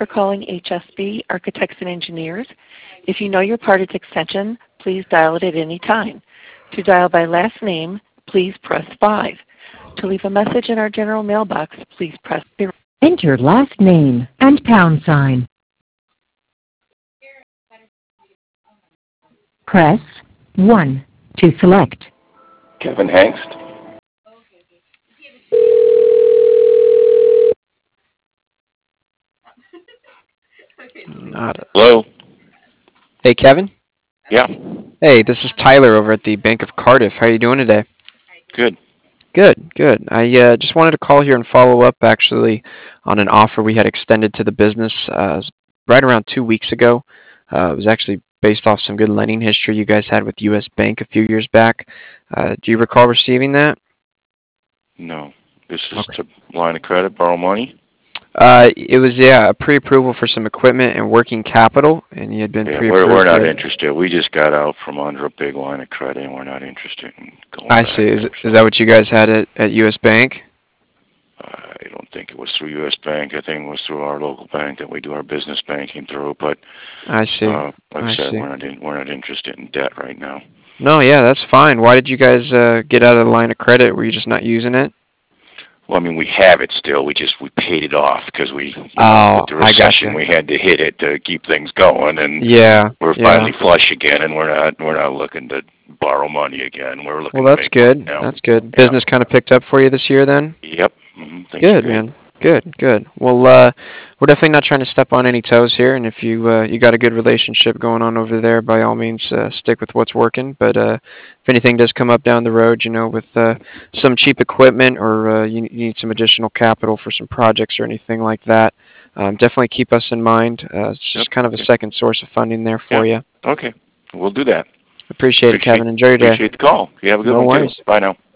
for calling HSB Architects and Engineers. If you know your party's extension, please dial it at any time. To dial by last name, please press 5. To leave a message in our general mailbox, please press 0. Enter last name and pound sign. Press 1 to select. Kevin Hengst. Hello. Hey, Kevin. Yeah. Hey, this is Tyler over at the Bank of Cardiff. How are you doing today? Good. Good. I just wanted to call here and follow up actually on an offer we had extended to the business right around 2 weeks ago. It was actually based off some good lending history you guys had with U.S. Bank a few years back. Do you recall receiving that? No. This is to line of credit, borrow money? It was, a pre-approval for some equipment and working capital, and you had been pre-approved. We're not interested. We just got out from under a big line of credit, and we're not interested in going back. I see. Is that what you guys had at U.S. Bank? I don't think it was through U.S. Bank. I think it was through our local bank that we do our business banking through. But I see. Like I said, we're not interested in debt right now. No, that's fine. Why did you guys get out of the line of credit? Were you just not using it? Well, I mean, we have it still. We paid it off because with the recession, we had to hit it to keep things going, and we're finally flush again, and we're not looking to borrow money again. We're looking. Well, that's good. That's good. Yeah. Business kind of picked up for you this year, then. Yep. Good, man. Good. Well, we're definitely not trying to step on any toes here, and if you got a good relationship going on over there, by all means, stick with what's working. But if anything does come up down the road, with some cheap equipment or you need some additional capital for some projects or anything like that, definitely keep us in mind. It's just kind of a second source of funding there for you. Okay, we'll do that. Appreciate it, Kevin. Enjoy your day. Appreciate the call. You have a good one, too. Bye now.